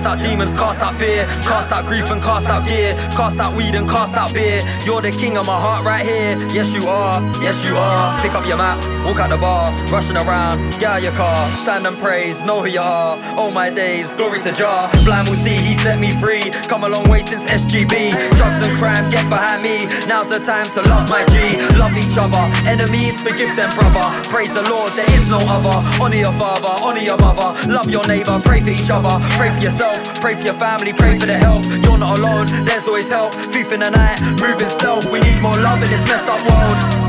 out demons, cast out fear, cast out grief and cast out gear, cast out weed and cast out beer. You're the king of my heart right here. Yes you are, yes you are. Pick up your map, walk out the bar, rushing around, get out your car, stand and praise, know who you are. Oh my days, glory to Jah. Blind will see, he set me free. Come a long way since SGB. Drugs and crime, get behind me. Now's the time to love my G. Love each other, enemies, forgive them brother. Praise the Lord, there is no other. Honour your father, honour your mother. Love your neighbour, pray for each other. Pray for yourself, pray for your family, pray for the health. You're not alone, there's always help. Thief in the night, moving stealth. We need more love in this messed up world.